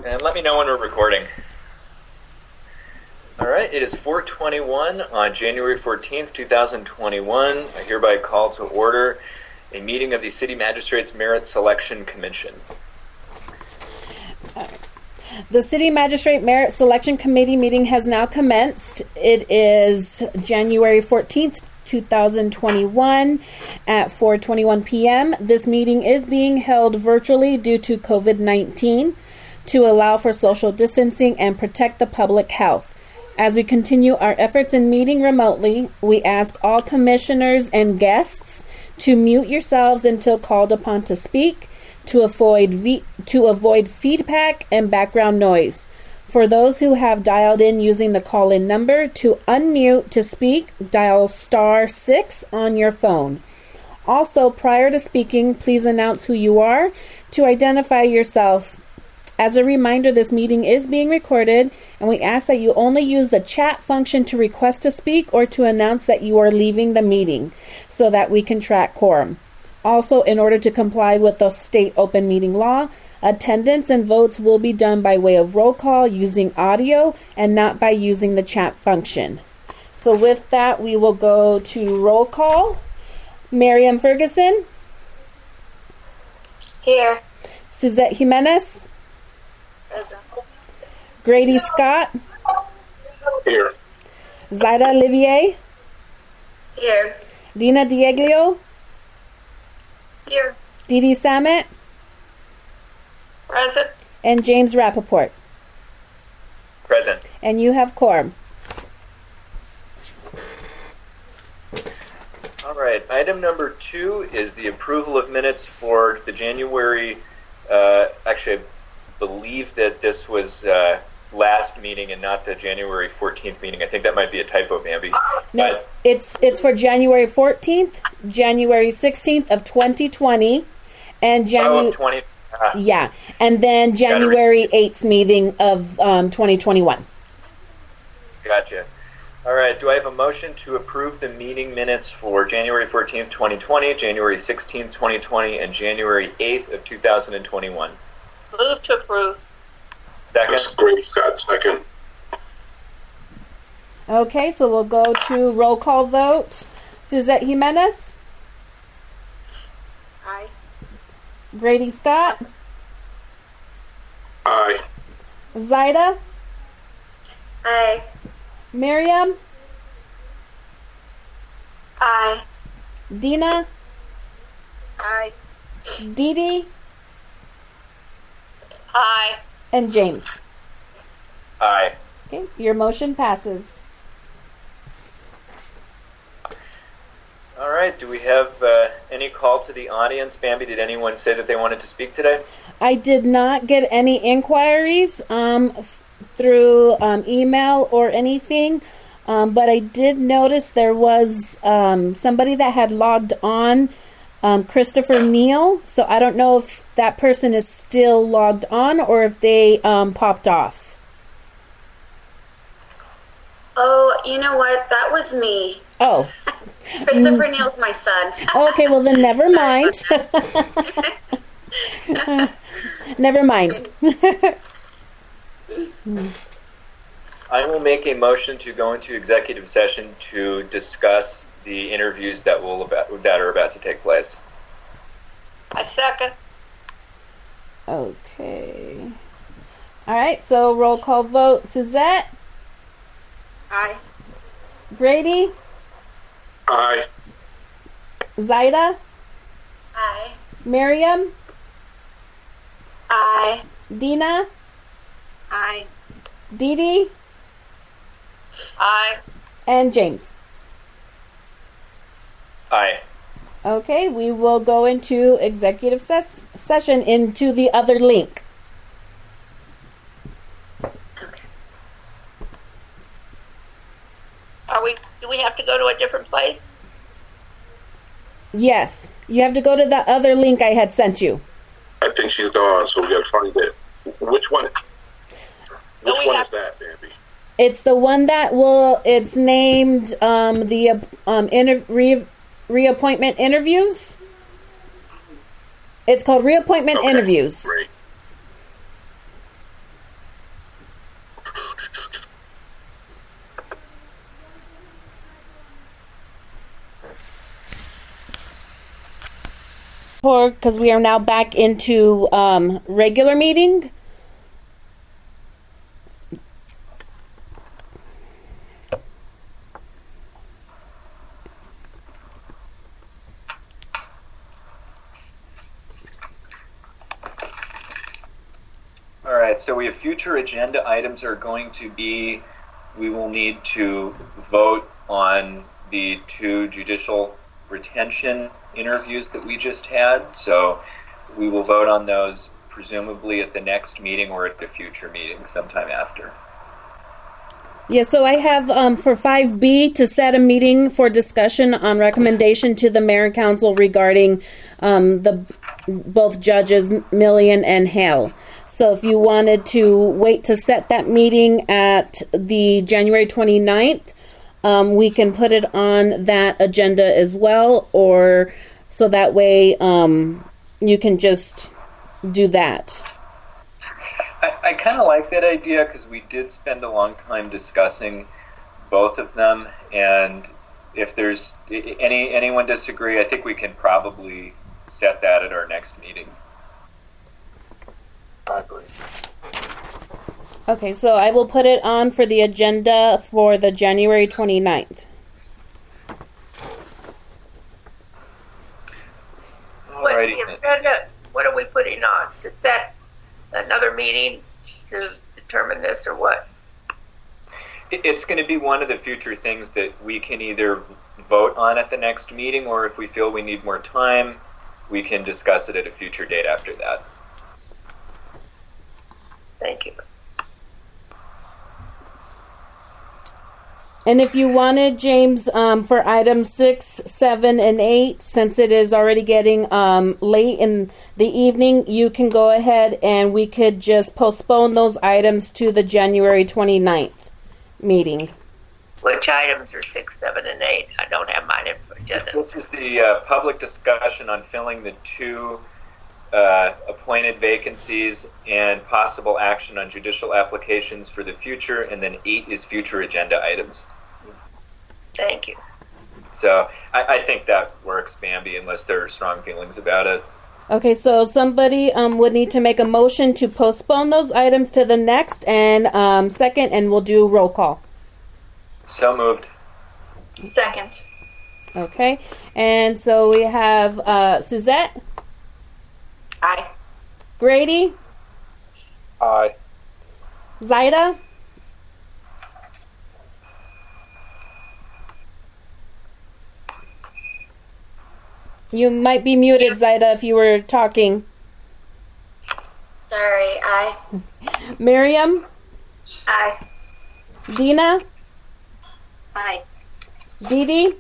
And let me know when we're recording. All right, it is 4:21 on January 14th, 2021. I hereby call to order a meeting of the City Magistrates Merit Selection Commission. The City Magistrate Merit Selection Committee meeting has now commenced. It is January 14th, 2021 at 4:21 p.m. This meeting is being held virtually due to COVID-19 to allow for social distancing and protect the public health. As we continue our efforts in meeting remotely, we ask all commissioners and guests to mute yourselves until called upon to speak to avoid feedback and background noise. For those who have dialed in using the call-in number, to unmute to speak, dial *6 on your phone. Also, prior to speaking, please announce who you are to identify yourself. As a reminder, this meeting is being recorded, and we ask that you only use the chat function to request to speak or to announce that you are leaving the meeting so that we can track quorum. Also, in order to comply with the state open meeting law, attendance and votes will be done by way of roll call using audio and not by using the chat function. So with that, we will go to roll call. Miriam Ferguson. Here. Suzette Jimenez. Present. Grady Scott. Here. Zaida Olivier. Here. Dina Dieglio. Here. Didi Samet. Present. And James Rappaport. Present. And you have quorum. All right, item number 2 is the approval of minutes for the January, actually, I believe that this was last meeting and not the January 14th meeting. I think that might be a typo, Bambi. No, it's for January 14th, January 16th of 2020, and January... 20. Yeah, and then January 8th meeting of 2021. Gotcha. All right, do I have a motion to approve the meeting minutes for January 14th, 2020, January 16th, 2020, and January 8th of 2021? Move to approve. Second? That's great, Scott. Second. Okay, so we'll go to roll call vote. Suzette Jimenez. Aye. Grady Scott. Aye. Zaida. Aye. Miriam. Aye. Dina. Aye. Didi. Aye. And James. Aye. Okay, your motion passes. All right, do we have any call to the audience? Bambi, did anyone say that they wanted to speak today? I did not get any inquiries through email or anything, but I did notice there was somebody that had logged on, Christopher Neal. So I don't know if that person is still logged on or if they popped off. Oh, you know what? That was me. Oh. Christopher Neal's my son. Okay, well then never mind. Never mind. I will make a motion to go into executive session to discuss the interviews that are about to take place. I second. Okay. All right, so roll call vote. Suzette? Aye. Grady? Aye. Zaida? Aye. Miriam? Aye. Dina? Aye. Didi? Aye. And James. Aye. Okay, we will go into executive session into the other link. Do we have to go to a different place? Yes, you have to go to the other link I had sent you. I think she's gone, so we got to find it. Which one? Which one is that, Bambi? It's the one that it's named the reappointment interviews. It's called reappointment interviews. Great. because we are now back into regular meeting. All right, so we have future agenda items are going to be, we will need to vote on the 2 judicial retention interviews that we just had. So we will vote on those presumably at the next meeting or at a future meeting sometime after. Yeah, so I have for 5B to set a meeting for discussion on recommendation to the mayor and council regarding both judges Millian and Hale. So if you wanted to wait to set that meeting at the January 29th, we can put it on that agenda as well, or so that way you can just do that. I kind of like that idea because we did spend a long time discussing both of them, and if there's anyone disagree, I think we can probably set that at our next meeting. I agree. Okay, so I will put it on for the agenda for the January 29th. Alrighty. What are we putting on? To set another meeting to determine this, or what? It's going to be one of the future things that we can either vote on at the next meeting, or if we feel we need more time, we can discuss it at a future date after that. Thank you. And if you wanted, James, for items 6, 7, and 8, since it is already getting late in the evening, you can go ahead and we could just postpone those items to the January 29th meeting. Which items are 6, 7, and 8? I don't have mine in for agenda. This is the public discussion on filling the 2 appointed vacancies and possible action on judicial applications for the future, and then 8 is future agenda items. Thank you. So I think that works, Bambi, unless there are strong feelings about it. Okay, so somebody would need to make a motion to postpone those items to the next and second, and we'll do roll call. So moved. Second. Okay, and so we have Suzette, Aye. Grady, Aye. Zaida, you might be muted, Zaida, if you were talking. Sorry. Aye. Miriam, Aye. Dina, Aye. Dee Dee,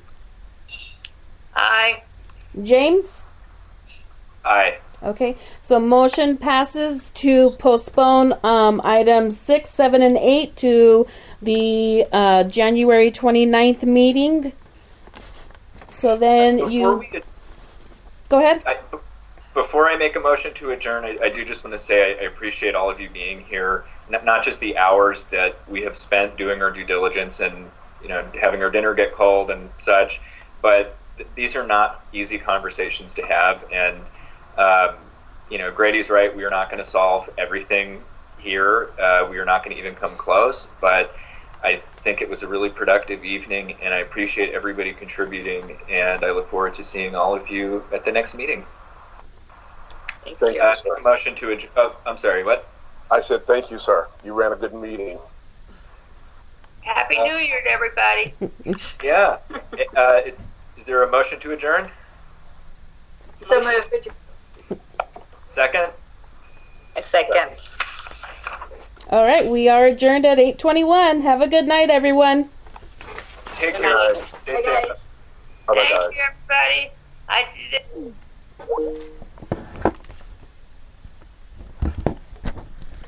Aye. James. Aye. Okay, so motion passes to postpone items 6, 7, and 8 to the January 29th meeting. So then go ahead. Before I make a motion to adjourn, I do just want to say I appreciate all of you being here. Not just the hours that we have spent doing our due diligence and having our dinner get cold and such, but these are not easy conversations to have. And Grady's right. We are not going to solve everything here. We are not going to even come close. But I think it was a really productive evening, and I appreciate everybody contributing. And I look forward to seeing all of you at the next meeting. Thank Thank you. you, sir. Motion to adjourn. Oh, I'm sorry. What? I said thank you, sir. You ran a good meeting. Happy New Year to everybody. Yeah. Is there a motion to adjourn? So moved. Second? A second. All right, we are adjourned at 8:21. Have a good night, everyone. Take Good care. night. Stay Bye, safe. guys. Bye-bye, Thank guys. you, everybody.